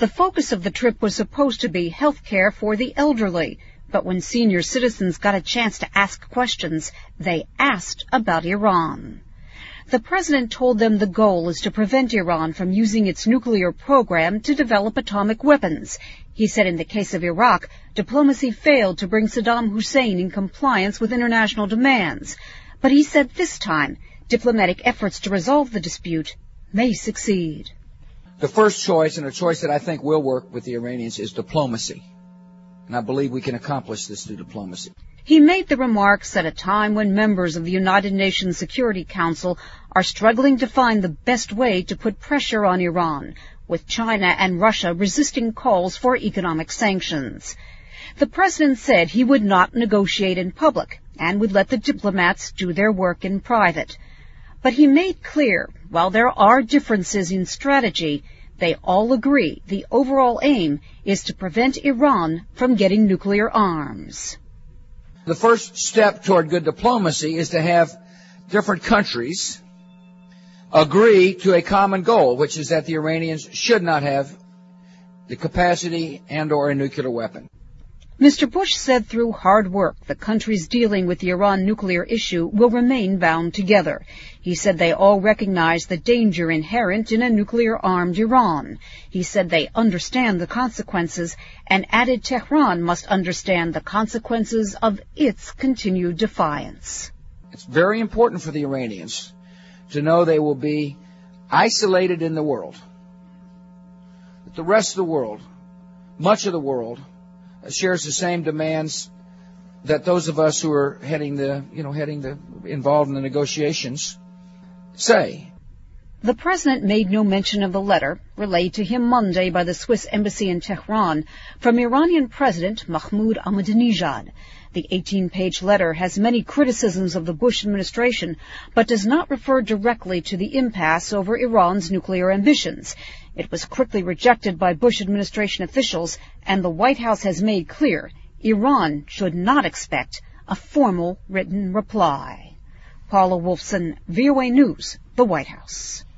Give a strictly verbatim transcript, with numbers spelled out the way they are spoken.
The focus of the trip was supposed to be health care for the elderly, but when senior citizens got a chance to ask questions, they asked about Iran. The president told them the goal is to prevent Iran from using its nuclear program to develop atomic weapons. He said in the case of Iraq, diplomacy failed to bring Saddam Hussein in compliance with international demands. But he said this time, diplomatic efforts to resolve the dispute may succeed. The first choice, and a choice that I think will work with the Iranians, is diplomacy. And I believe we can accomplish this through diplomacy. He made the remarks at a time when members of the United Nations Security Council are struggling to find the best way to put pressure on Iran, with China and Russia resisting calls for economic sanctions. The president said he would not negotiate in public and would let the diplomats do their work in private. But he made clear, while there are differences in strategy, they all agree the overall aim is to prevent Iran from getting nuclear arms. The first step toward good diplomacy is to have different countries agree to a common goal, which is that the Iranians should not have the capacity and or a nuclear weapon. Mister Bush said through hard work, the countries dealing with the Iran nuclear issue will remain bound together. He said they all recognize the danger inherent in a nuclear-armed Iran. He said they understand the consequences and added Tehran must understand the consequences of its continued defiance. It's very important for the Iranians to know they will be isolated in the world. That the rest of the world, much of the world, shares the same demands that those of us who are heading the, you know, heading the, involved in the negotiations say. The president made no mention of the letter relayed to him Monday by the Swiss embassy in Tehran from Iranian President Mahmoud Ahmadinejad. The eighteen-page letter has many criticisms of the Bush administration, but does not refer directly to the impasse over Iran's nuclear ambitions. It was quickly rejected by Bush administration officials, and the White House has made clear Iran should not expect a formal written reply. Paula Wolfson, V O A News, the White House.